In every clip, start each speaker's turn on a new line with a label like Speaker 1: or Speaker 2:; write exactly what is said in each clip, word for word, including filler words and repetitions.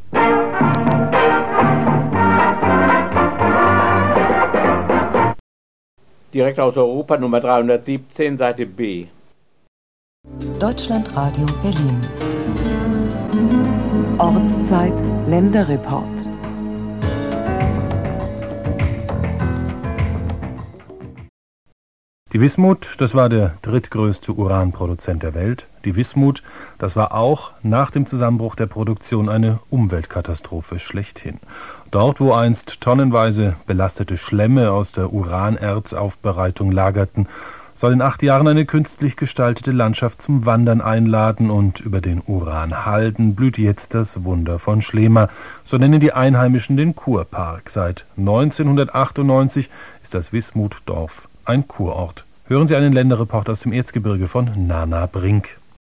Speaker 1: Direkt aus Europa, Nummer dreihundertsiebzehn, Seite B.
Speaker 2: Deutschlandradio Berlin.
Speaker 3: Ortszeit Länderreport.
Speaker 4: Die Wismut, das war der drittgrößte Uranproduzent der Welt. Die Wismut, das war auch nach dem Zusammenbruch der Produktion eine Umweltkatastrophe schlechthin. Dort, wo einst tonnenweise belastete Schlemme aus der Uranerzaufbereitung lagerten, soll in acht Jahren eine künstlich gestaltete Landschaft zum Wandern einladen, und über den Uranhalden blüht jetzt das Wunder von Schlema. So nennen die Einheimischen den Kurpark. Seit neunzehnhundertachtundneunzig ist das Wismutdorf ein Kurort. Hören Sie einen Länderreport aus dem Erzgebirge von Nana Brink.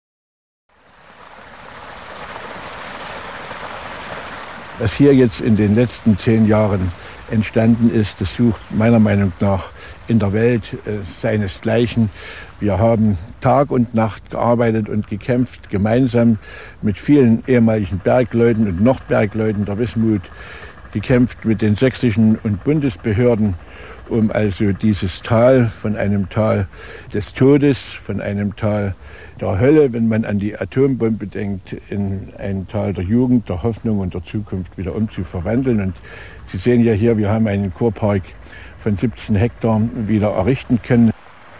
Speaker 5: Was hier jetzt in den letzten zehn Jahren entstanden ist, das sucht meiner Meinung nach in der Welt äh, seinesgleichen. Wir haben Tag und Nacht gearbeitet und gekämpft, gemeinsam mit vielen ehemaligen Bergleuten und noch Bergleuten der Wismut, gekämpft mit den sächsischen und Bundesbehörden, um also dieses Tal von einem Tal des Todes, von einem Tal der Hölle, wenn man an die Atombombe denkt, in ein Tal der Jugend, der Hoffnung und der Zukunft wieder umzuverwandeln. Und Sie sehen ja hier, wir haben einen Kurpark von siebzehn Hektar wieder errichten können.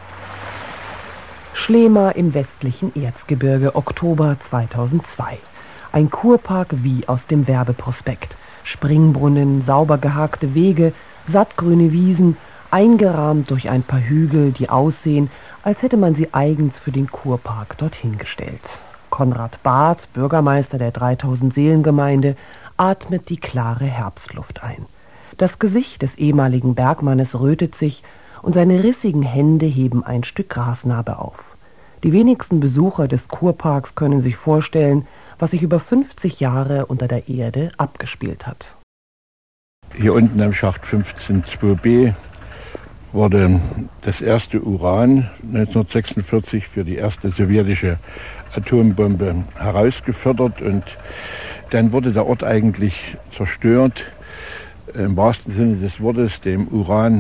Speaker 3: Schlema im westlichen Erzgebirge, Oktober zweitausendzwei. Ein Kurpark wie aus dem Werbeprospekt. Springbrunnen, sauber gehakte Wege, sattgrüne Wiesen, eingerahmt durch ein paar Hügel, die aussehen, als hätte man sie eigens für den Kurpark dorthin gestellt. Konrad Barth, Bürgermeister der dreitausend-Seelen-Gemeinde, atmet die klare Herbstluft ein. Das Gesicht des ehemaligen Bergmannes rötet sich und seine rissigen Hände heben ein Stück Grasnarbe auf. Die wenigsten Besucher des Kurparks können sich vorstellen, was sich über fünfzig Jahre unter der Erde abgespielt hat.
Speaker 5: Hier unten am Schacht fünfzehn zwei b wurde das erste Uran neunzehnhundertsechsundvierzig für die erste sowjetische Atombombe herausgefördert, und dann wurde der Ort eigentlich zerstört, im wahrsten Sinne des Wortes, dem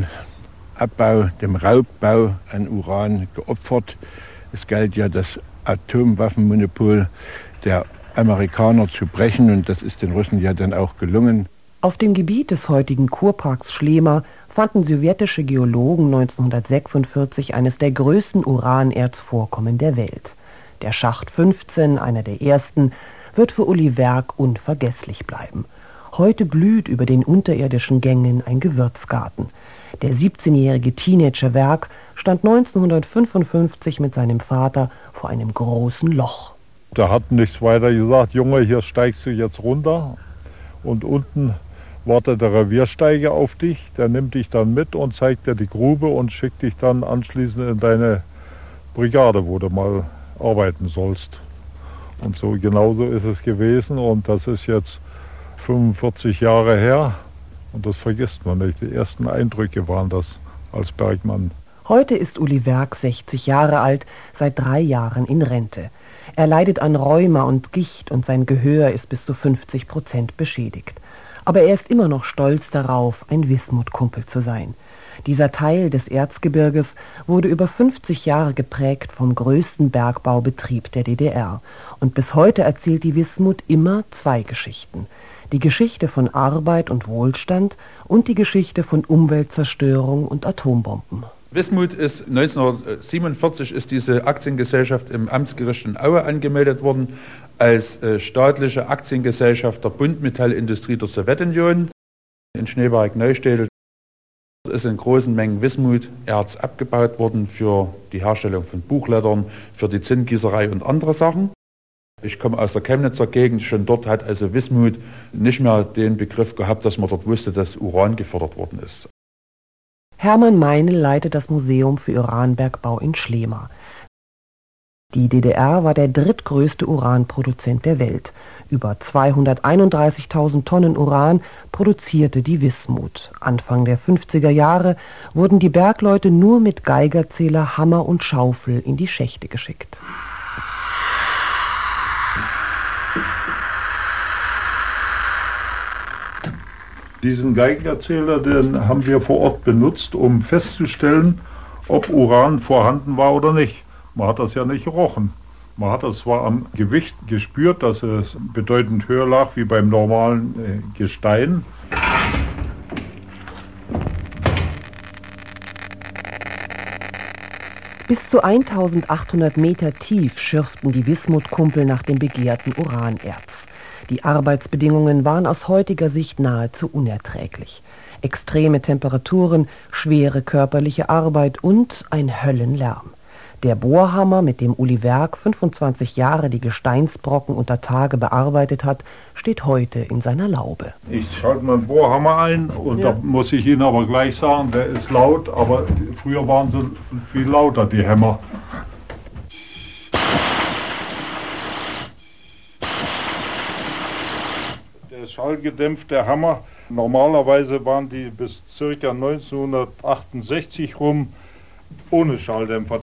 Speaker 5: Uranabbau, dem Raubbau an Uran geopfert. Es galt ja, das Atomwaffenmonopol der Amerikaner zu brechen, und das ist den Russen ja dann auch gelungen.
Speaker 3: Auf dem Gebiet des heutigen Kurparks Schlema fanden sowjetische Geologen neunzehnhundertsechsundvierzig eines der größten Uranerzvorkommen der Welt. Der Schacht fünfzehn, einer der ersten, wird für Uli Werk unvergesslich bleiben. Heute blüht über den unterirdischen Gängen ein Gewürzgarten. Der siebzehnjährige Teenager Werk stand neunzehnhundertfünfundfünfzig mit seinem Vater vor einem großen Loch.
Speaker 6: Der hat nichts weiter gesagt: Junge, hier steigst du jetzt runter, und unten wartet der Reviersteiger auf dich, der nimmt dich dann mit und zeigt dir die Grube und schickt dich dann anschließend in deine Brigade, wo du mal arbeiten sollst. Und so genauso ist es gewesen, und das ist jetzt fünfundvierzig Jahre her, und das vergisst man nicht. Die ersten Eindrücke waren das als Bergmann.
Speaker 3: Heute ist Uli Werk sechzig Jahre alt, seit drei Jahren in Rente. Er leidet an Rheuma und Gicht, und sein Gehör ist bis zu fünfzig Prozent beschädigt. Aber er ist immer noch stolz darauf, ein Wismut-Kumpel zu sein. Dieser Teil des Erzgebirges wurde über fünfzig Jahre geprägt vom größten Bergbaubetrieb der D D R. Und bis heute erzählt die Wismut immer zwei Geschichten. Die Geschichte von Arbeit und Wohlstand und die Geschichte von Umweltzerstörung und Atombomben.
Speaker 7: Wismut ist neunzehnhundertsiebenundvierzig ist diese Aktiengesellschaft im Amtsgericht in Aue angemeldet worden als äh, staatliche Aktiengesellschaft der Buntmetallindustrie der Sowjetunion. In Schneeberg-Neustädel ist in großen Mengen Wismuterz abgebaut worden für die Herstellung von Buchlettern, für die Zinngießerei und andere Sachen. Ich komme aus der Chemnitzer Gegend, schon dort hat also Wismut nicht mehr den Begriff gehabt, dass man dort wusste, dass Uran gefördert worden ist.
Speaker 3: Hermann Meinl leitet das Museum für Uranbergbau in Schlema. Die D D R war der drittgrößte Uranproduzent der Welt. Über zweihunderteinunddreißigtausend Tonnen Uran produzierte die Wismut. Anfang der fünfziger Jahre wurden die Bergleute nur mit Geigerzähler, Hammer und Schaufel in die Schächte geschickt.
Speaker 6: Diesen Geigenerzähler, den haben wir vor Ort benutzt, um festzustellen, ob Uran vorhanden war oder nicht. Man hat das ja nicht gerochen. Man hat das zwar am Gewicht gespürt, dass es bedeutend höher lag wie beim normalen äh, Gestein.
Speaker 3: Bis zu eintausendachthundert Meter tief schürften die Wismut-Kumpel nach dem begehrten Uranerz. Die Arbeitsbedingungen waren aus heutiger Sicht nahezu unerträglich. Extreme Temperaturen, schwere körperliche Arbeit und ein Höllenlärm. Der Bohrhammer, mit dem Uli Werk fünfundzwanzig Jahre die Gesteinsbrocken unter Tage bearbeitet hat, steht heute in seiner Laube.
Speaker 6: Ich schalte meinen Bohrhammer ein und ja. Da muss ich Ihnen aber gleich sagen, der ist laut, aber früher waren sie viel lauter, die Hämmer. Der schallgedämpfte Hammer, normalerweise waren die bis ca. neunzehnhundertachtundsechzig rum ohne Schalldämpfer.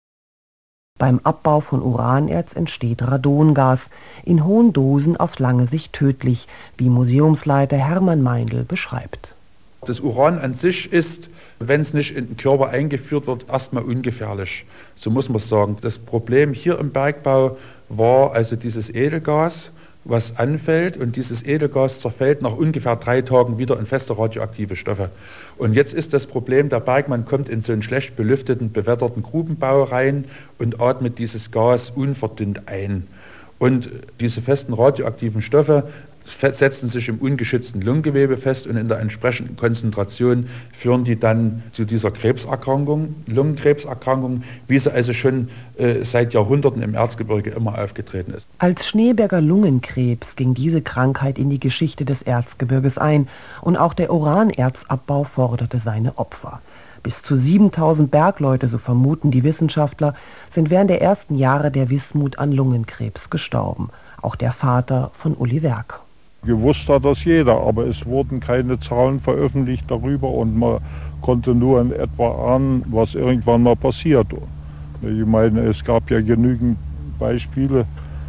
Speaker 3: Beim Abbau von Uranerz entsteht Radongas, in hohen Dosen auf lange Sicht tödlich, wie Museumsleiter Hermann Meindl beschreibt.
Speaker 7: Das Uran an sich ist, wenn es nicht in den Körper eingeführt wird, erstmal ungefährlich. So muss man sagen. Das Problem hier im Bergbau war also dieses Edelgas, was anfällt, und dieses Edelgas zerfällt nach ungefähr drei Tagen wieder in feste radioaktive Stoffe. Und jetzt ist das Problem, der Bergmann kommt in so einen schlecht belüfteten, bewetterten Grubenbau rein und atmet dieses Gas unverdünnt ein. Und diese festen radioaktiven Stoffe setzen sich im ungeschützten Lungengewebe fest und in der entsprechenden Konzentration führen die dann zu dieser Krebserkrankung, Lungenkrebserkrankung, wie sie also schon äh, seit Jahrhunderten im Erzgebirge immer aufgetreten ist.
Speaker 3: Als Schneeberger Lungenkrebs ging diese Krankheit in die Geschichte des Erzgebirges ein und auch der Uranerzabbau forderte seine Opfer. Bis zu siebentausend Bergleute, so vermuten die Wissenschaftler, sind während der ersten Jahre der Wismut an Lungenkrebs gestorben. Auch der Vater von Uli Werk.
Speaker 6: Gewusst hat das jeder, aber es wurden keine Zahlen veröffentlicht darüber und man konnte nur in etwa ahnen, was irgendwann mal passiert. Ich meine, es gab ja genügend Beispiele,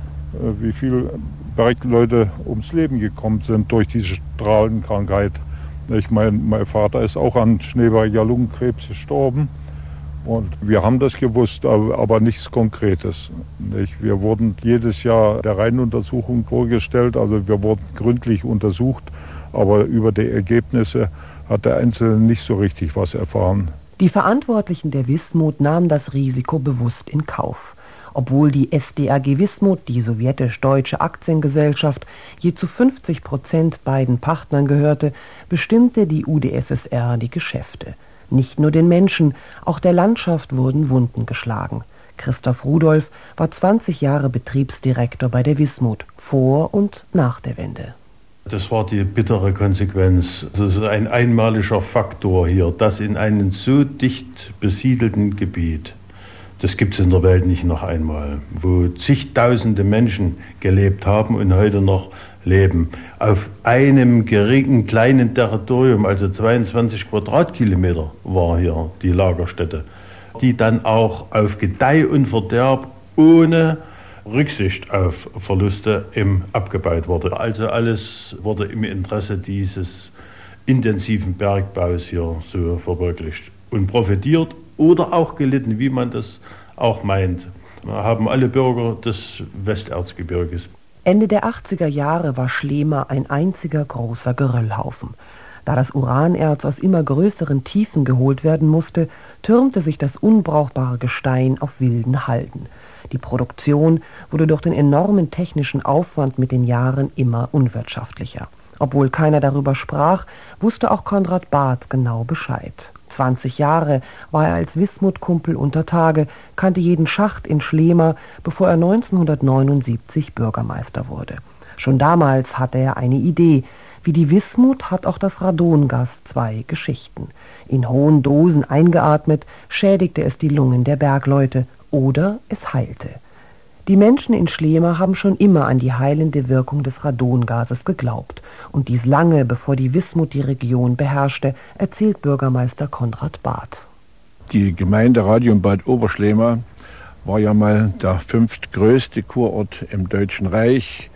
Speaker 6: wie viele Bergleute ums Leben gekommen sind durch diese Strahlenkrankheit. Ich meine, mein Vater ist auch an Schneeberger Lungenkrebs gestorben. Und wir haben das gewusst, aber, aber nichts Konkretes. Nicht? Wir wurden jedes Jahr der Reihenuntersuchung vorgestellt, also wir wurden gründlich untersucht, aber über die Ergebnisse hat der Einzelne nicht so richtig was erfahren.
Speaker 3: Die Verantwortlichen der Wismut nahmen das Risiko bewusst in Kauf. Obwohl die S D A G Wismut, die sowjetisch-deutsche Aktiengesellschaft, je zu fünfzig Prozent beiden Partnern gehörte, bestimmte die U d S S R die Geschäfte. Nicht nur den Menschen, auch der Landschaft wurden Wunden geschlagen. Christoph Rudolph war zwanzig Jahre Betriebsdirektor bei der Wismut, vor und nach der Wende.
Speaker 2: Das war die bittere Konsequenz. Das ist ein einmaliger Faktor hier, dass in einem so dicht besiedelten Gebiet, das gibt es in der Welt nicht noch einmal, wo zigtausende Menschen gelebt haben und heute noch leben, auf einem geringen kleinen Territorium, also zweiundzwanzig Quadratkilometer war hier die Lagerstätte, die dann auch auf Gedeih und Verderb ohne Rücksicht auf Verluste im abgebaut wurde. Also alles wurde im Interesse dieses intensiven Bergbaus hier so verwirklicht und profitiert oder auch gelitten, wie man das auch meint, haben alle Bürger des Westerzgebirges.
Speaker 3: Ende der achtziger Jahre war Schlema ein einziger großer Geröllhaufen. Da das Uranerz aus immer größeren Tiefen geholt werden musste, türmte sich das unbrauchbare Gestein auf wilden Halden. Die Produktion wurde durch den enormen technischen Aufwand mit den Jahren immer unwirtschaftlicher. Obwohl keiner darüber sprach, wusste auch Konrad Barth genau Bescheid. zwanzig Jahre war er als Wismut-Kumpel unter Tage, kannte jeden Schacht in Schlema, bevor er neunzehnhundertneunundsiebzig Bürgermeister wurde. Schon damals hatte er eine Idee. Wie die Wismut hat auch das Radongas zwei Geschichten. In hohen Dosen eingeatmet, schädigte es die Lungen der Bergleute oder es heilte. Die Menschen in Schlema haben schon immer an die heilende Wirkung des Radongases geglaubt. Und dies lange, bevor die Wismut die Region beherrschte, erzählt Bürgermeister Konrad Barth.
Speaker 5: Die Gemeinde Radium Bad Oberschlema war ja mal der fünftgrößte Kurort im Deutschen Reich.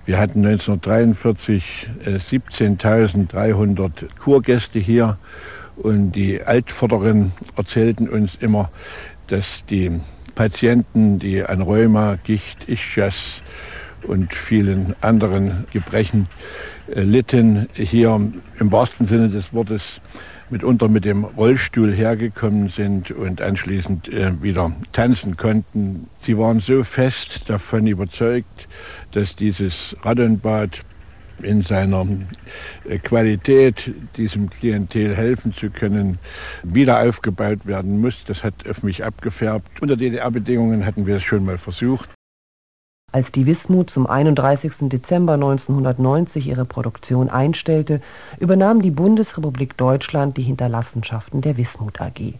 Speaker 5: Wir hatten neunzehnhundertdreiundvierzig äh, siebzehntausenddreihundert Kurgäste hier und die Altvorderen erzählten uns immer, dass die Patienten, die an Rheuma, Gicht, Ischias und vielen anderen Gebrechen äh, litten, hier im wahrsten Sinne des Wortes mitunter mit dem Rollstuhl hergekommen sind und anschließend äh, wieder tanzen konnten. Sie waren so fest davon überzeugt, dass dieses Radonbad in seiner äh, Qualität, diesem Klientel helfen zu können, wieder aufgebaut werden muss. Das hat auf mich abgefärbt. Unter D D R-Bedingungen hatten wir es schon mal versucht.
Speaker 3: Als die Wismut zum einunddreißigsten Dezember neunzehnhundertneunzig ihre Produktion einstellte, übernahm die Bundesrepublik Deutschland die Hinterlassenschaften der Wismut A G.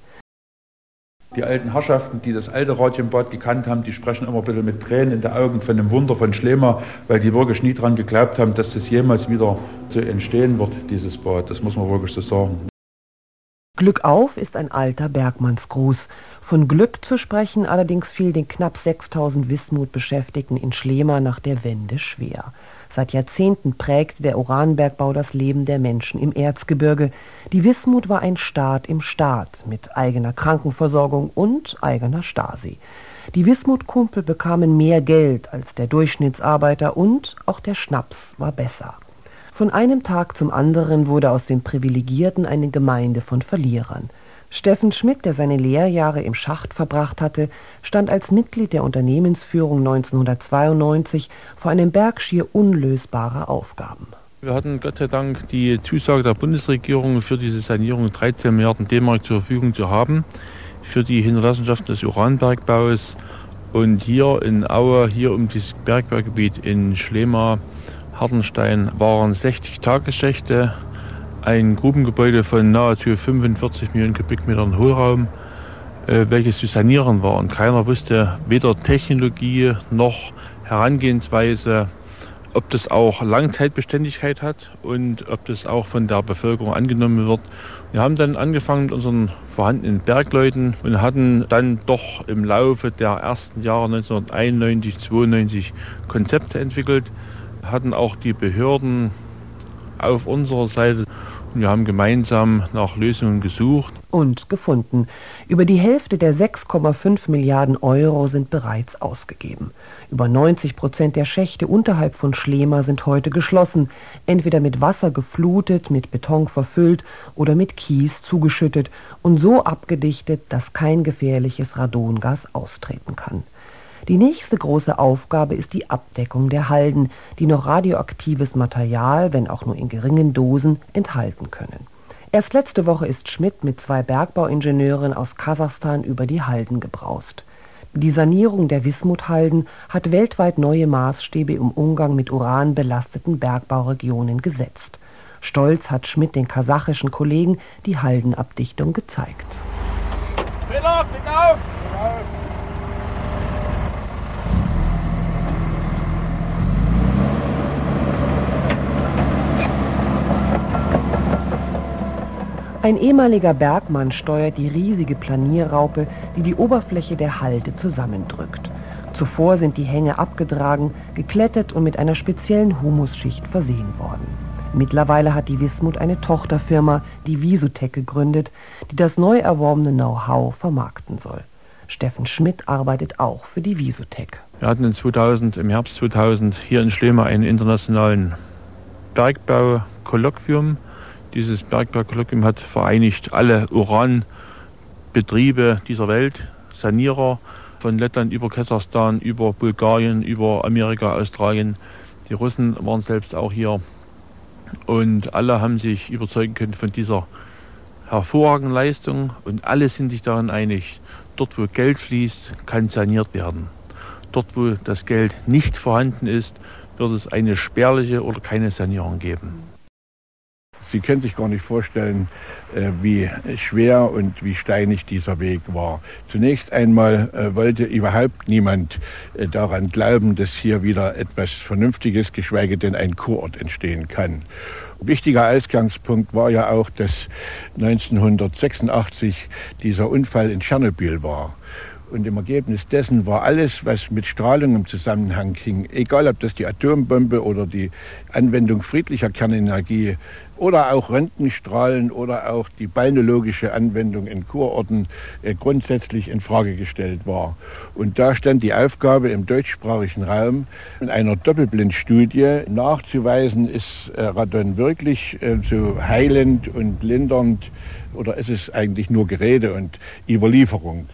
Speaker 7: Die alten Herrschaften, die das alte Radiumbad gekannt haben, die sprechen immer ein bisschen mit Tränen in den Augen von dem Wunder von Schlema, weil die wirklich nie daran geglaubt haben, dass das jemals wieder so entstehen wird, dieses Bad. Das muss man wirklich so sagen.
Speaker 3: Glück auf ist ein alter Bergmannsgruß. Von Glück zu sprechen allerdings fiel den knapp sechstausend Wismut-Beschäftigten in Schlema nach der Wende schwer. Seit Jahrzehnten prägte der Uranbergbau das Leben der Menschen im Erzgebirge. Die Wismut war ein Staat im Staat mit eigener Krankenversorgung und eigener Stasi. Die Wismut-Kumpel bekamen mehr Geld als der Durchschnittsarbeiter und auch der Schnaps war besser. Von einem Tag zum anderen wurde aus den Privilegierten eine Gemeinde von Verlierern. Steffen Schmidt, der seine Lehrjahre im Schacht verbracht hatte, stand als Mitglied der Unternehmensführung neunzehnhundertzweiundneunzig vor einem Berg schier unlösbarer Aufgaben.
Speaker 8: Wir hatten Gott sei Dank die Zusage der Bundesregierung, für diese Sanierung dreizehn Milliarden D-Mark zur Verfügung zu haben, für die Hinterlassenschaften des Uranbergbaus. Und hier in Aue, hier um dieses Bergbaugebiet in Schlema, Hartenstein, waren sechzig Tagesschächte, ein Grubengebäude von nahezu fünfundvierzig Millionen Kubikmetern Hohlraum, äh, welches zu sanieren war. Und keiner wusste weder Technologie noch Herangehensweise, ob das auch Langzeitbeständigkeit hat und ob das auch von der Bevölkerung angenommen wird. Wir haben dann angefangen mit unseren vorhandenen Bergleuten und hatten dann doch im Laufe der ersten Jahre neunzehnhunderteinundneunzig, zweiundneunzig Konzepte entwickelt, hatten auch die Behörden auf unserer Seite. Wir haben gemeinsam nach Lösungen gesucht.
Speaker 3: Und gefunden. Über die Hälfte der sechs Komma fünf Milliarden Euro sind bereits ausgegeben. Über neunzig Prozent der Schächte unterhalb von Schlema sind heute geschlossen, entweder mit Wasser geflutet, mit Beton verfüllt oder mit Kies zugeschüttet und so abgedichtet, dass kein gefährliches Radongas austreten kann. Die nächste große Aufgabe ist die Abdeckung der Halden, die noch radioaktives Material, wenn auch nur in geringen Dosen, enthalten können. Erst letzte Woche ist Schmidt mit zwei Bergbauingenieuren aus Kasachstan über die Halden gebraust. Die Sanierung der Wismut-Halden hat weltweit neue Maßstäbe im Umgang mit uranbelasteten Bergbauregionen gesetzt. Stolz hat Schmidt den kasachischen Kollegen die Haldenabdichtung gezeigt.
Speaker 1: Miller, blick auf!
Speaker 3: Ein ehemaliger Bergmann steuert die riesige Planierraupe, die die Oberfläche der Halde zusammendrückt. Zuvor sind die Hänge abgetragen, geklettet und mit einer speziellen Humusschicht versehen worden. Mittlerweile hat die Wismut eine Tochterfirma, die Visutec, gegründet, die das neu erworbene Know-how vermarkten soll. Steffen Schmidt arbeitet auch für die Visutec.
Speaker 8: Wir hatten in zweitausend, im Herbst zweitausend hier in Schlema einen internationalen Bergbau-Kolloquium. Dieses Bergbau-Kolloquium hat vereinigt alle Uranbetriebe dieser Welt, Sanierer von Lettland über Kasachstan, über Bulgarien, über Amerika, Australien. Die Russen waren selbst auch hier und alle haben sich überzeugen können von dieser hervorragenden Leistung und alle sind sich darin einig, dort wo Geld fließt, kann saniert werden. Dort wo das Geld nicht vorhanden ist, wird es eine spärliche oder keine Sanierung geben.
Speaker 5: Sie können sich gar nicht vorstellen, wie schwer und wie steinig dieser Weg war. Zunächst einmal wollte überhaupt niemand daran glauben, dass hier wieder etwas Vernünftiges, geschweige denn ein Kurort entstehen kann. Ein wichtiger Ausgangspunkt war ja auch, dass neunzehnhundertsechsundachtzig dieser Unfall in Tschernobyl war. Und im Ergebnis dessen war alles, was mit Strahlung im Zusammenhang hing, egal ob das die Atombombe oder die Anwendung friedlicher Kernenergie oder auch Röntgenstrahlen oder auch die balneologische Anwendung in Kurorten äh, grundsätzlich in Frage gestellt war. Und da stand die Aufgabe im deutschsprachigen Raum, in einer Doppelblindstudie nachzuweisen, ist äh, Radon wirklich äh, so heilend und lindernd oder ist es eigentlich nur Gerede und Überlieferung.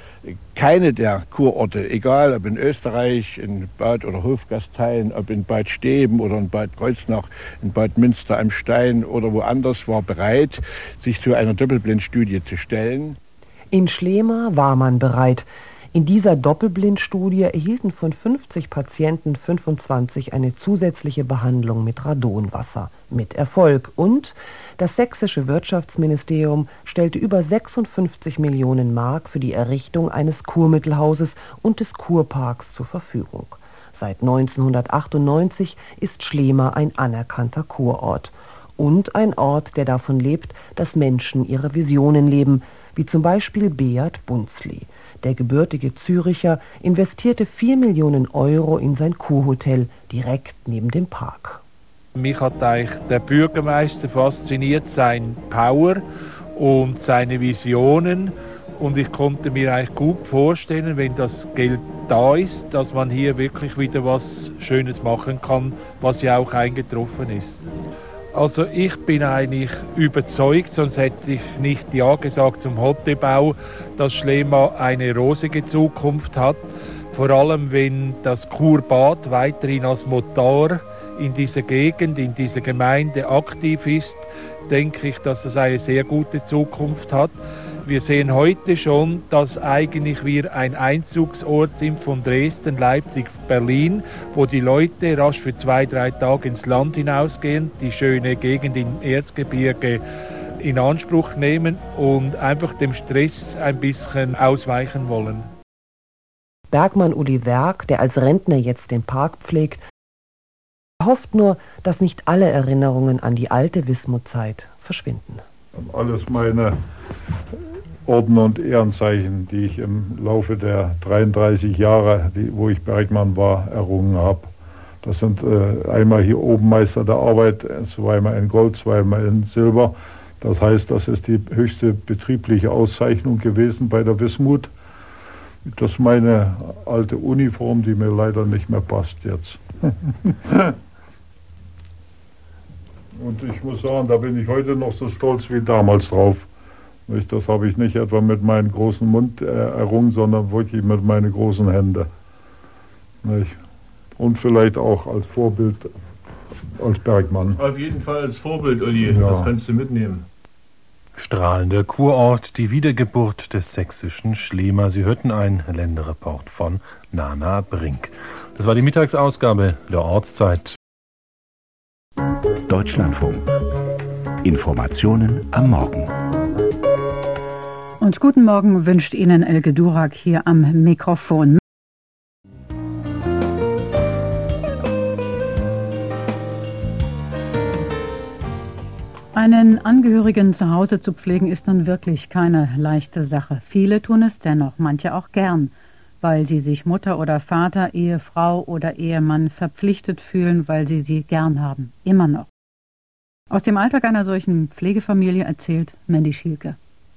Speaker 5: Keine der Kurorte, egal ob in Österreich, in Bad- oder Hofgasteien, ob in Bad Steben oder in Bad Kreuznach, in Bad Münster am Stein oder woanders, war bereit, sich zu einer Doppelblindstudie zu stellen.
Speaker 3: In Schlema war man bereit. In dieser Doppelblindstudie erhielten von fünfzig Patienten fünfundzwanzig eine zusätzliche Behandlung mit Radonwasser. Mit Erfolg. Und das sächsische Wirtschaftsministerium stellte über sechsundfünfzig Millionen Mark für die Errichtung eines Kurmittelhauses und des Kurparks zur Verfügung. Seit neunzehnhundertachtundneunzig ist Schlema ein anerkannter Kurort. Und ein Ort, der davon lebt, dass Menschen ihre Visionen leben, wie zum Beispiel Beat Bunzli. Der gebürtige Züricher investierte vier Millionen Euro in sein Kurhotel direkt neben dem Park.
Speaker 9: Mich hat eigentlich der Bürgermeister fasziniert, sein Power und seine Visionen. Und ich konnte mir eigentlich gut vorstellen, wenn das Geld da ist, dass man hier wirklich wieder was Schönes machen kann, was ja auch eingetroffen ist. Also ich bin eigentlich überzeugt, sonst hätte ich nicht Ja gesagt zum Hotelbau, dass Schlema eine rosige Zukunft hat. Vor allem, wenn das Kurbad weiterhin als Motor in dieser Gegend, in dieser Gemeinde aktiv ist, denke ich, dass das eine sehr gute Zukunft hat. Wir sehen heute schon, dass eigentlich wir ein Einzugsort sind von Dresden, Leipzig, Berlin, wo die Leute rasch für zwei, drei Tage ins Land hinausgehen, die schöne Gegend im Erzgebirge in Anspruch nehmen und einfach dem Stress ein bisschen ausweichen wollen.
Speaker 3: Bergmann Uli Werk, der als Rentner jetzt den Park pflegt, hofft nur, dass nicht alle Erinnerungen an die alte Wismutzeit verschwinden.
Speaker 6: Alles meine Orden und Ehrenzeichen, die ich im Laufe der dreiunddreißig Jahre, die, wo ich Bergmann war, errungen habe. Das sind äh, einmal hier oben Meister der Arbeit, zweimal in Gold, zweimal in Silber. Das heißt, das ist die höchste betriebliche Auszeichnung gewesen bei der Wismut. Das ist meine alte Uniform, die mir leider nicht mehr passt jetzt. Und ich muss sagen, da bin ich heute noch so stolz wie damals drauf. Das habe ich nicht etwa mit meinem großen Mund errungen, sondern wirklich mit meinen großen Händen. Und vielleicht auch als Vorbild als Bergmann.
Speaker 10: Auf jeden Fall als Vorbild, Uli.
Speaker 6: Ja.
Speaker 10: Das kannst du mitnehmen.
Speaker 4: Strahlender Kurort, die Wiedergeburt des sächsischen Schlema. Sie hörten einen Länderreport von Nana Brink. Das war die Mittagsausgabe der Ortszeit.
Speaker 11: Deutschlandfunk. Informationen am Morgen.
Speaker 12: Und guten Morgen wünscht Ihnen Elke Durak hier am Mikrofon. Einen Angehörigen zu Hause zu pflegen, ist nun wirklich keine leichte Sache. Viele tun es dennoch, manche auch gern, weil sie sich Mutter oder Vater, Ehefrau oder Ehemann verpflichtet fühlen, weil sie sie gern haben. Immer noch. Aus dem Alltag einer solchen Pflegefamilie erzählt Mandy Schielke.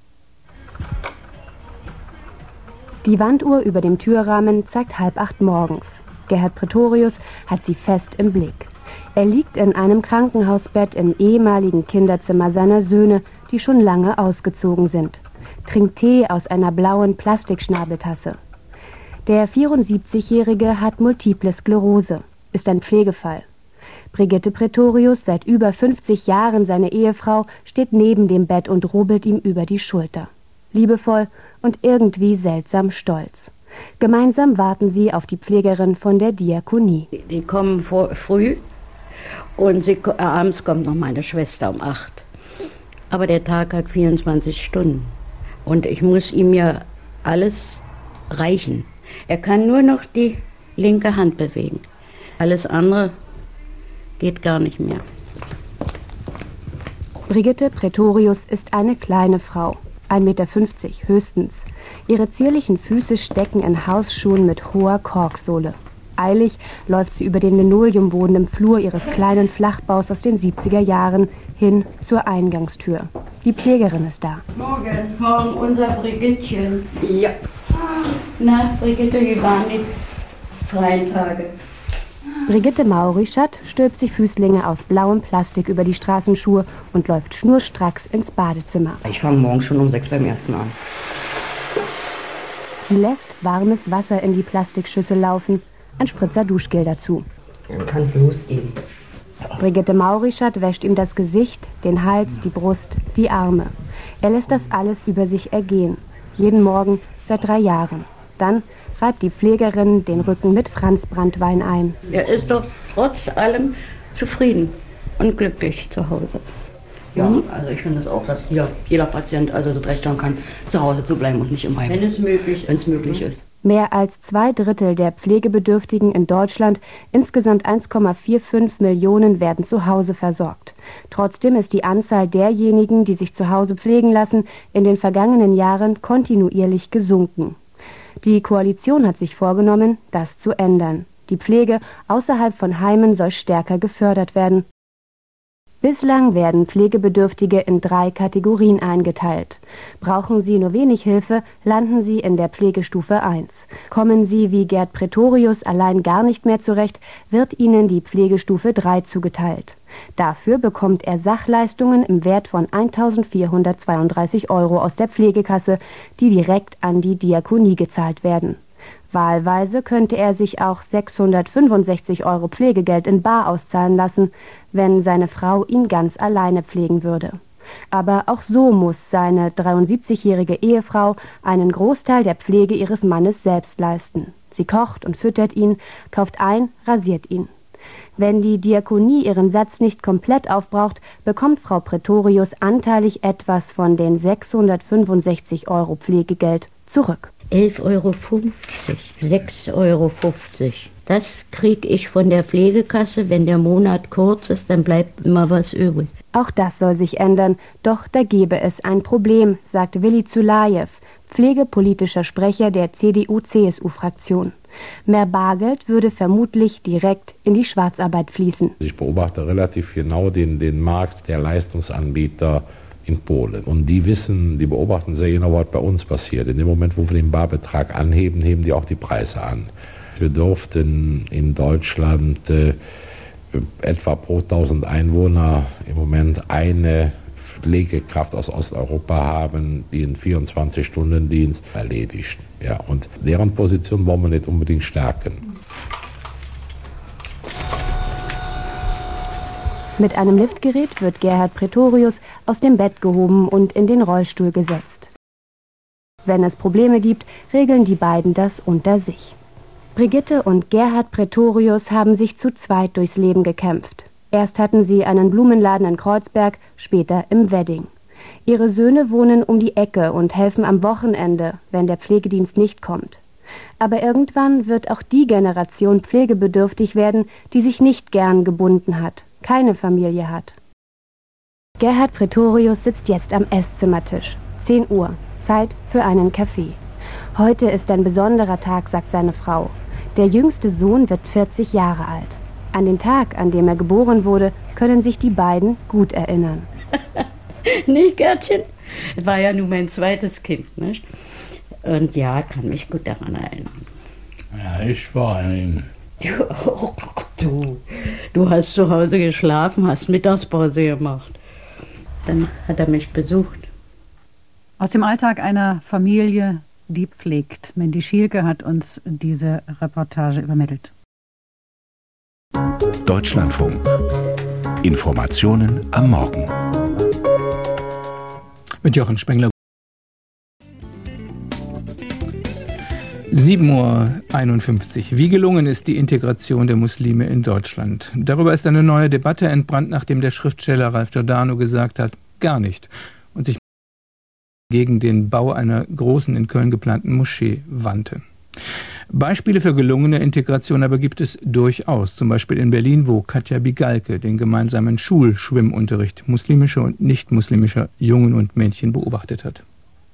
Speaker 13: Die Wanduhr über dem Türrahmen zeigt halb acht morgens. Gerhard Pretorius hat sie fest im Blick. Er liegt in einem Krankenhausbett im ehemaligen Kinderzimmer seiner Söhne, die schon lange ausgezogen sind. Trinkt Tee aus einer blauen Plastikschnabeltasse. Der vierundsiebzigjährige hat Multiple Sklerose, ist ein Pflegefall. Brigitte Pretorius, seit über fünfzig Jahren seine Ehefrau, steht neben dem Bett und rubbelt ihm über die Schulter. Liebevoll und irgendwie seltsam stolz. Gemeinsam warten sie auf die Pflegerin von der Diakonie.
Speaker 14: Die kommen vor, früh und sie, äh, abends kommt noch meine Schwester um acht. Aber der Tag hat vierundzwanzig Stunden und ich muss ihm ja alles reichen. Er kann nur noch die linke Hand bewegen. Alles andere geht gar nicht mehr.
Speaker 13: Brigitte Pretorius ist eine kleine Frau. ein Meter fünfzig höchstens. Ihre zierlichen Füße stecken in Hausschuhen mit hoher Korksohle. Eilig läuft sie über den Linoleumboden im Flur ihres kleinen Flachbaus aus den siebziger Jahren hin zur Eingangstür. Die Pflegerin ist da.
Speaker 14: Morgen, morgen unser Brigittchen. Ja. Na, Brigitte, wie waren die freien Tage?
Speaker 13: Brigitte Maurischat stülpt sich Füßlinge aus blauem Plastik über die Straßenschuhe und läuft schnurstracks ins Badezimmer.
Speaker 11: Ich fange morgen schon um sechs beim ersten an.
Speaker 13: Sie lässt warmes Wasser in die Plastikschüssel laufen, ein Spritzer Duschgel dazu.
Speaker 11: Dann kann es losgehen.
Speaker 13: Brigitte Maurischat wäscht ihm das Gesicht, den Hals, die Brust, die Arme. Er lässt das alles über sich ergehen. Jeden Morgen seit drei Jahren. Dann reibt die Pflegerin den Rücken mit Franzbranntwein ein.
Speaker 14: Er ist doch trotz allem zufrieden und glücklich zu Hause.
Speaker 11: Ja, also ich finde es auch, dass jeder, jeder Patient also das Recht haben kann, zu Hause zu bleiben und nicht im Heim.
Speaker 14: Wenn es möglich ist.
Speaker 11: Wenn es möglich ist.
Speaker 13: Mehr als zwei Drittel der Pflegebedürftigen in Deutschland, insgesamt eins Komma fünfundvierzig Millionen, werden zu Hause versorgt. Trotzdem ist die Anzahl derjenigen, die sich zu Hause pflegen lassen, in den vergangenen Jahren kontinuierlich gesunken. Die Koalition hat sich vorgenommen, das zu ändern. Die Pflege außerhalb von Heimen soll stärker gefördert werden. Bislang werden Pflegebedürftige in drei Kategorien eingeteilt. Brauchen sie nur wenig Hilfe, landen sie in der Pflegestufe eins. Kommen sie wie Gerd Pretorius allein gar nicht mehr zurecht, wird ihnen die Pflegestufe drei zugeteilt. Dafür bekommt er Sachleistungen im Wert von eintausendvierhundertzweiunddreißig Euro aus der Pflegekasse, die direkt an die Diakonie gezahlt werden. Wahlweise könnte er sich auch sechshundertfünfundsechzig Euro Pflegegeld in bar auszahlen lassen, wenn seine Frau ihn ganz alleine pflegen würde. Aber auch so muss seine dreiundsiebzigjährige Ehefrau einen Großteil der Pflege ihres Mannes selbst leisten. Sie kocht und füttert ihn, kauft ein, rasiert ihn. Wenn die Diakonie ihren Satz nicht komplett aufbraucht, bekommt Frau Pretorius anteilig etwas von den sechshundertfünfundsechzig Euro Pflegegeld zurück.
Speaker 14: elf Euro fünfzig, sechs Euro fünfzig. Das kriege ich von der Pflegekasse. Wenn der Monat kurz ist, dann bleibt immer was übrig.
Speaker 13: Auch das soll sich ändern, doch da gäbe es ein Problem, sagt Willi Zulajew, pflegepolitischer Sprecher der C D U C S U-Fraktion. Mehr Bargeld würde vermutlich direkt in die Schwarzarbeit fließen.
Speaker 15: Ich beobachte relativ genau den, den Markt der Leistungsanbieter in Polen. Und die wissen, die beobachten sehr genau, was bei uns passiert. In dem Moment, wo wir den Barbetrag anheben, heben die auch die Preise an. Wir durften in Deutschland äh, etwa pro tausend Einwohner im Moment eine Pflegekraft aus Osteuropa haben, die einen vierundzwanzig-Stunden-Dienst erledigt. Ja, und deren Position wollen wir nicht unbedingt stärken.
Speaker 13: Mit einem Liftgerät wird Gerhard Pretorius aus dem Bett gehoben und in den Rollstuhl gesetzt. Wenn es Probleme gibt, regeln die beiden das unter sich. Brigitte und Gerhard Pretorius haben sich zu zweit durchs Leben gekämpft. Erst hatten sie einen Blumenladen in Kreuzberg, später im Wedding. Ihre Söhne wohnen um die Ecke und helfen am Wochenende, wenn der Pflegedienst nicht kommt. Aber irgendwann wird auch die Generation pflegebedürftig werden, die sich nicht gern gebunden hat, keine Familie hat. Gerhard Pretorius sitzt jetzt am Esszimmertisch. zehn Uhr, Zeit für einen Kaffee. Heute ist ein besonderer Tag, sagt seine Frau. Der jüngste Sohn wird vierzig Jahre alt. An den Tag, an dem er geboren wurde, können sich die beiden gut erinnern.
Speaker 14: Nicht, Gärtchen? Das war ja nun mein zweites Kind, nicht? Und ja, kann mich gut daran erinnern.
Speaker 10: Ja, ich war ein...
Speaker 14: Du, oh, du, du hast zu Hause geschlafen, hast Mittagspause gemacht. Dann hat er mich besucht.
Speaker 12: Aus dem Alltag einer Familie, die pflegt. Mandy Schielke hat uns diese Reportage übermittelt.
Speaker 16: Deutschlandfunk. Informationen am Morgen.
Speaker 17: Mit Jochen Spengler. sieben Uhr einundfünfzig. Wie gelungen ist die Integration der Muslime in Deutschland? Darüber ist eine neue Debatte entbrannt, nachdem der Schriftsteller Ralf Giordano gesagt hat, gar nicht, und sich gegen den Bau einer großen in Köln geplanten Moschee wandte. Beispiele für gelungene Integration aber gibt es durchaus, zum Beispiel in Berlin, wo Katja Bigalke den gemeinsamen Schulschwimmunterricht muslimischer und nicht-muslimischer Jungen und Mädchen beobachtet hat.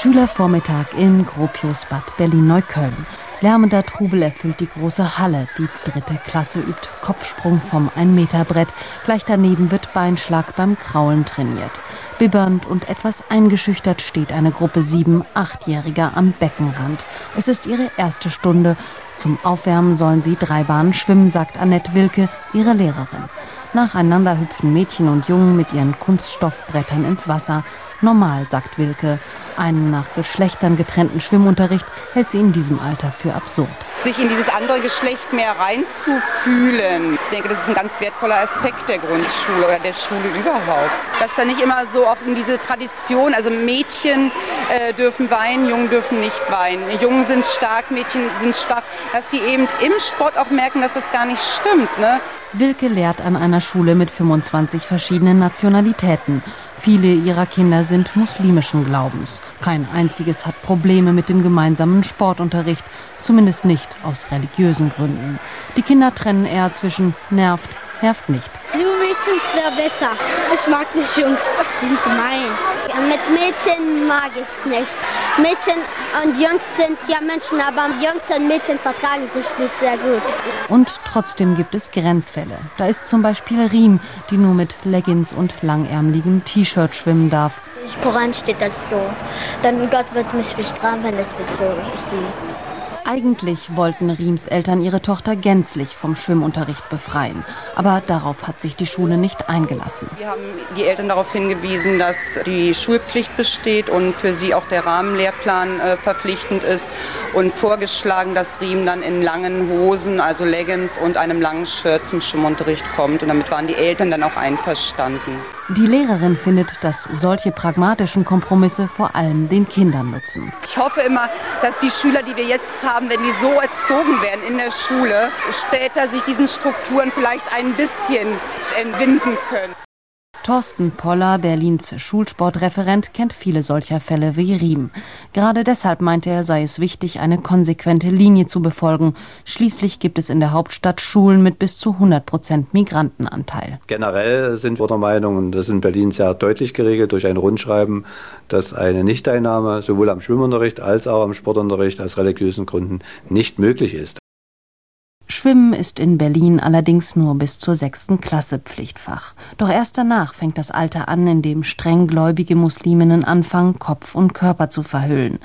Speaker 18: Schülervormittag in Gropiusbad, Berlin-Neukölln. Lärmender Trubel erfüllt die große Halle. Die dritte Klasse übt Kopfsprung vom ein-Meter-Brett. Gleich daneben wird Beinschlag beim Kraulen trainiert. Bibbernd und etwas eingeschüchtert steht eine Gruppe sieben-, achtjähriger am Beckenrand. Es ist ihre erste Stunde. Zum Aufwärmen sollen sie drei Bahnen schwimmen, sagt Annette Wilke, ihre Lehrerin. Nacheinander hüpfen Mädchen und Jungen mit ihren Kunststoffbrettern ins Wasser. Normal, sagt Wilke. Einen nach Geschlechtern getrennten Schwimmunterricht hält sie in diesem Alter für absurd.
Speaker 19: Sich in dieses andere Geschlecht mehr reinzufühlen, ich denke, das ist ein ganz wertvoller Aspekt der Grundschule oder der Schule überhaupt. Dass da nicht immer so auch in diese Tradition, also Mädchen äh, dürfen weinen, Jungen dürfen nicht weinen. Jungen sind stark, Mädchen sind schwach. Dass sie eben im Sport auch merken, dass das gar nicht stimmt, ne?
Speaker 18: Wilke lehrt an einer Schule mit fünfundzwanzig verschiedenen Nationalitäten. Viele ihrer Kinder sind muslimischen Glaubens. Kein einziges hat Probleme mit dem gemeinsamen Sportunterricht, zumindest nicht aus religiösen Gründen. Die Kinder trennen eher zwischen nervt, nervt nicht.
Speaker 20: Nur Mädchen wäre besser. Ich mag nicht Jungs, die sind gemein. Ja, mit Mädchen mag ich es nicht. Mädchen und Jungs sind ja Menschen, aber Jungs und Mädchen vertragen sich nicht sehr gut.
Speaker 18: Und trotzdem gibt es Grenzfälle. Da ist zum Beispiel Riem, die nur mit Leggings und langärmeligem T-Shirt schwimmen darf.
Speaker 20: Im Koran steht das so. Dann Gott wird mich bestrafen, wenn es das so sieht.
Speaker 18: Eigentlich wollten Riems Eltern ihre Tochter gänzlich vom Schwimmunterricht befreien. Aber darauf hat sich die Schule nicht eingelassen.
Speaker 19: Wir haben die Eltern darauf hingewiesen, dass die Schulpflicht besteht und für sie auch der Rahmenlehrplan äh, verpflichtend ist. Und vorgeschlagen, dass Riem dann in langen Hosen, also Leggings und einem langen Shirt zum Schwimmunterricht kommt. Und damit waren die Eltern dann auch einverstanden.
Speaker 18: Die Lehrerin findet, dass solche pragmatischen Kompromisse vor allem den Kindern nutzen.
Speaker 19: Ich hoffe immer, dass die Schüler, die wir jetzt haben, wenn die so erzogen werden in der Schule, später sich diesen Strukturen vielleicht ein bisschen entwinden können.
Speaker 18: Thorsten Poller, Berlins Schulsportreferent, kennt viele solcher Fälle wie Riem. Gerade deshalb meinte er, sei es wichtig, eine konsequente Linie zu befolgen. Schließlich gibt es in der Hauptstadt Schulen mit bis zu hundert Prozent Migrantenanteil.
Speaker 21: Generell sind wir der Meinung, und das ist in Berlin sehr deutlich geregelt durch ein Rundschreiben, dass eine Nichtteilnahme sowohl am Schwimmunterricht als auch am Sportunterricht aus religiösen Gründen nicht möglich ist.
Speaker 18: Schwimmen ist in Berlin allerdings nur bis zur sechsten Klasse Pflichtfach. Doch erst danach fängt das Alter an, in dem strenggläubige Musliminnen anfangen, Kopf und Körper zu verhüllen.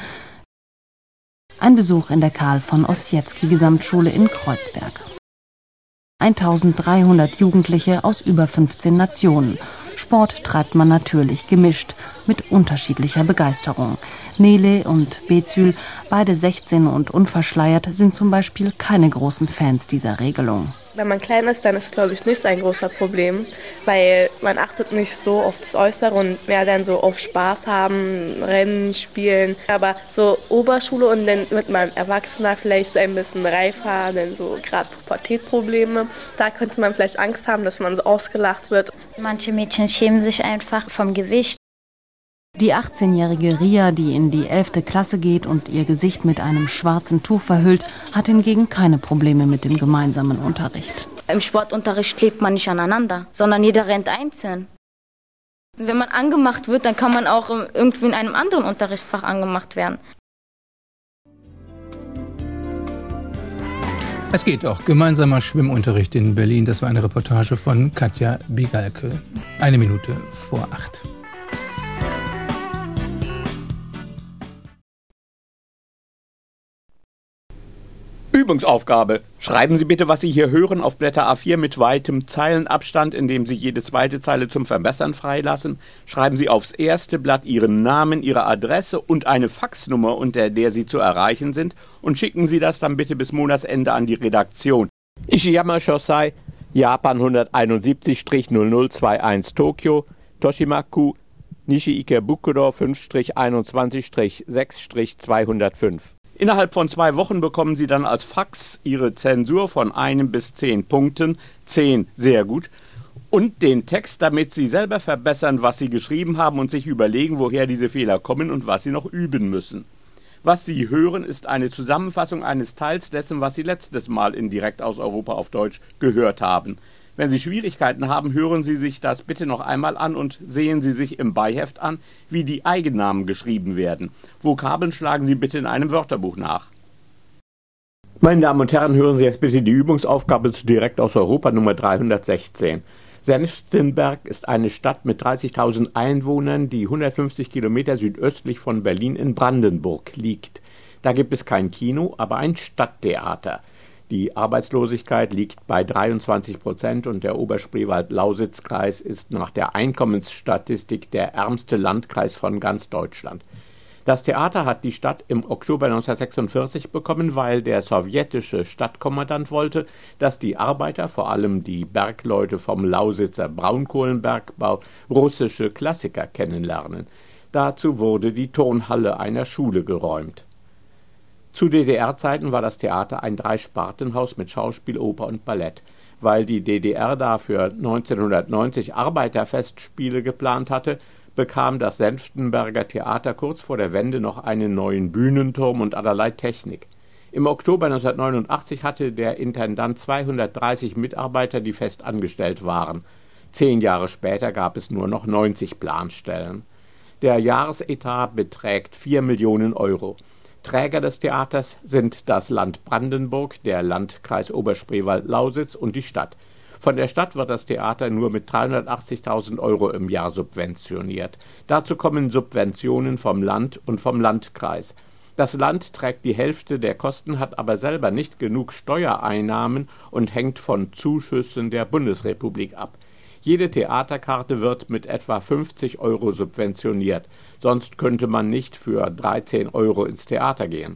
Speaker 18: Ein Besuch in der Karl von Ossietzky Gesamtschule in Kreuzberg. eintausenddreihundert Jugendliche aus über fünfzehn Nationen. Sport treibt man natürlich gemischt, mit unterschiedlicher Begeisterung. Nele und Bezül, beide sechzehn und unverschleiert, sind zum Beispiel keine großen Fans dieser Regelung.
Speaker 22: Wenn man klein ist, dann ist, glaube ich, nicht so ein großer Problem, weil man achtet nicht so auf das Äußere und mehr dann so auf Spaß haben, Rennen, Spielen. Aber so Oberschule und dann wird man Erwachsener, vielleicht so ein bisschen reifer, dann so gerade Pubertätprobleme. Da könnte man vielleicht Angst haben, dass man so ausgelacht wird.
Speaker 20: Manche Mädchen schämen sich einfach vom Gewicht.
Speaker 18: Die achtzehnjährige Ria, die in die elfte Klasse geht und ihr Gesicht mit einem schwarzen Tuch verhüllt, hat hingegen keine Probleme mit dem gemeinsamen Unterricht.
Speaker 23: Im Sportunterricht klebt man nicht aneinander, sondern jeder rennt einzeln. Wenn man angemacht wird, dann kann man auch irgendwie in einem anderen Unterrichtsfach angemacht werden.
Speaker 17: Es geht auch. Gemeinsamer Schwimmunterricht in Berlin. Das war eine Reportage von Katja Bigalke. Eine Minute vor acht.
Speaker 1: Übungsaufgabe. Schreiben Sie bitte, was Sie hier hören, auf Blätter A vier mit weitem Zeilenabstand, indem Sie jede zweite Zeile zum Verbessern freilassen. Schreiben Sie aufs erste Blatt Ihren Namen, Ihre Adresse und eine Faxnummer, unter der Sie zu erreichen sind, und schicken Sie das dann bitte bis Monatsende an die Redaktion. Ishiyama Shosai, Japan hunderteinundsiebzig null null einundzwanzig Tokio, Toshimaku, Nishi-Ikebukuro fünf einundzwanzig sechs zweihundertfünf. Innerhalb von zwei Wochen bekommen Sie dann als Fax Ihre Zensur von einem bis zehn Punkten, zehn sehr gut, und den Text, damit Sie selber verbessern, was Sie geschrieben haben und sich überlegen, woher diese Fehler kommen und was Sie noch üben müssen. Was Sie hören, ist eine Zusammenfassung eines Teils dessen, was Sie letztes Mal in Direkt aus Europa auf Deutsch gehört haben. Wenn Sie Schwierigkeiten haben, hören Sie sich das bitte noch einmal an und sehen Sie sich im Beiheft an, wie die Eigennamen geschrieben werden. Vokabeln schlagen Sie bitte in einem Wörterbuch nach. Meine Damen und Herren, hören Sie jetzt bitte die Übungsaufgabe zu Direkt aus Europa Nummer dreihundertsechzehn. Senftenberg ist eine Stadt mit dreißigtausend Einwohnern, die hundertfünfzig Kilometer südöstlich von Berlin in Brandenburg liegt. Da gibt es kein Kino, aber ein Stadttheater. Die Arbeitslosigkeit liegt bei dreiundzwanzig Prozent und der Oberspreewald-Lausitz-Kreis ist nach der Einkommensstatistik der ärmste Landkreis von ganz Deutschland. Das Theater hat die Stadt im Oktober neunzehnhundertsechsundvierzig bekommen, weil der sowjetische Stadtkommandant wollte, dass die Arbeiter, vor allem die Bergleute vom Lausitzer Braunkohlenbergbau, russische Klassiker kennenlernen. Dazu wurde die Turnhalle einer Schule geräumt. Zu D D R-Zeiten war das Theater ein Dreispartenhaus mit Schauspiel, Oper und Ballett. Weil die D D R dafür neunzehnhundertneunzig Arbeiterfestspiele geplant hatte, bekam das Senftenberger Theater kurz vor der Wende noch einen neuen Bühnenturm und allerlei Technik. Im Oktober neunzehnhundertneunundachtzig hatte der Intendant zweihundertdreißig Mitarbeiter, die fest angestellt waren. Zehn Jahre später gab es nur noch neunzig Planstellen. Der Jahresetat beträgt vier Millionen Euro. Träger des Theaters sind das Land Brandenburg, der Landkreis Oberspreewald-Lausitz und die Stadt. Von der Stadt wird das Theater nur mit dreihundertachtzigtausend Euro im Jahr subventioniert. Dazu kommen Subventionen vom Land und vom Landkreis. Das Land trägt die Hälfte der Kosten, hat aber selber nicht genug Steuereinnahmen und hängt von Zuschüssen der Bundesrepublik ab. Jede Theaterkarte wird mit etwa fünfzig Euro subventioniert, sonst könnte man nicht für dreizehn Euro ins Theater gehen.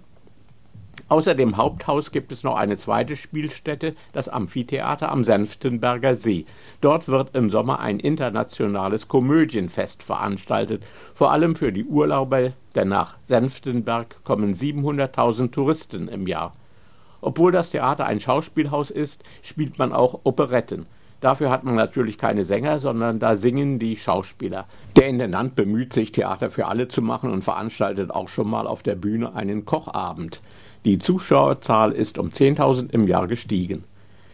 Speaker 1: Außer dem Haupthaus gibt es noch eine zweite Spielstätte, das Amphitheater am Senftenberger See. Dort wird im Sommer ein internationales Komödienfest veranstaltet, vor allem für die Urlauber, denn nach Senftenberg kommen siebenhunderttausend Touristen im Jahr. Obwohl das Theater ein Schauspielhaus ist, spielt man auch Operetten. Dafür hat man natürlich keine Sänger, sondern da singen die Schauspieler. Der Intendant bemüht sich, Theater für alle zu machen und veranstaltet auch schon mal auf der Bühne einen Kochabend. Die Zuschauerzahl ist um zehntausend im Jahr gestiegen.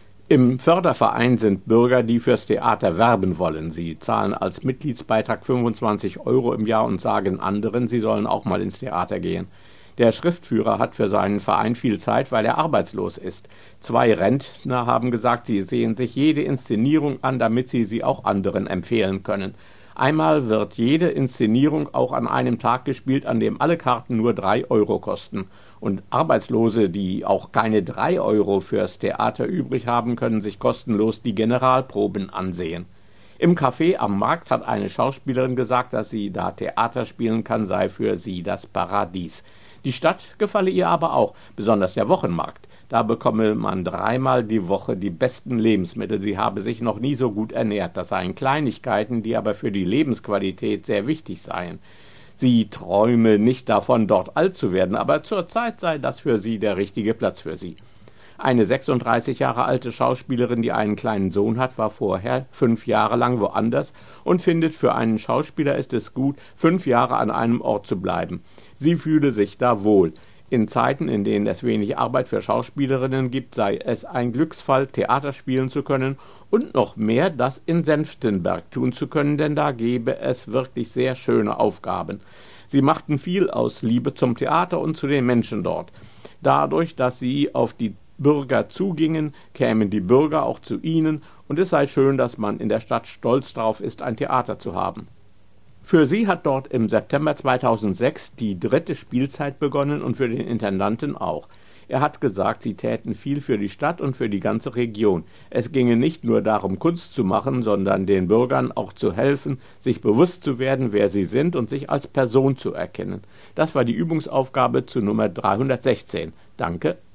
Speaker 1: Im Förderverein sind Bürger, die fürs Theater werben wollen. Sie zahlen als Mitgliedsbeitrag fünfundzwanzig Euro im Jahr und sagen anderen, sie sollen auch mal ins Theater gehen. Der Schriftführer hat für seinen Verein viel Zeit, weil er arbeitslos ist. Zwei Rentner haben gesagt, sie sehen sich jede Inszenierung an, damit sie sie auch anderen empfehlen können. Einmal wird jede Inszenierung auch an einem Tag gespielt, an dem alle Karten nur drei Euro kosten. Und Arbeitslose, die auch keine drei Euro fürs Theater übrig haben, können sich kostenlos die Generalproben ansehen. Im Café am Markt hat eine Schauspielerin gesagt, dass sie da Theater spielen kann, sei für sie das Paradies. Die Stadt gefalle ihr aber auch, besonders der Wochenmarkt. Da bekomme man dreimal die Woche die besten Lebensmittel. Sie habe sich noch nie so gut ernährt. Das seien Kleinigkeiten, die aber für die Lebensqualität sehr wichtig seien. Sie träume nicht davon, dort alt zu werden, aber zurzeit sei das für sie der richtige Platz für sie. Eine sechsunddreißig Jahre alte Schauspielerin, die einen kleinen Sohn hat, war vorher fünf Jahre lang woanders und findet, für einen Schauspieler ist es gut, fünf Jahre an einem Ort zu bleiben. Sie fühle sich da wohl. In Zeiten, in denen es wenig Arbeit für Schauspielerinnen gibt, sei es ein Glücksfall, Theater spielen zu können und noch mehr, das in Senftenberg tun zu können, denn da gebe es wirklich sehr schöne Aufgaben. Sie machten viel aus Liebe zum Theater und zu den Menschen dort. Dadurch, dass sie auf die Bürger zugingen, kämen die Bürger auch zu ihnen, und es sei schön, dass man in der Stadt stolz darauf ist, ein Theater zu haben. Für sie hat dort im September zweitausendsechs die dritte Spielzeit begonnen und für den Intendanten auch. Er hat gesagt, sie täten viel für die Stadt und für die ganze Region. Es ginge nicht nur darum, Kunst zu machen, sondern den Bürgern auch zu helfen, sich bewusst zu werden, wer sie sind und sich als Person zu erkennen. Das war die Übungsaufgabe zu Nummer dreihundertsechzehn. Danke.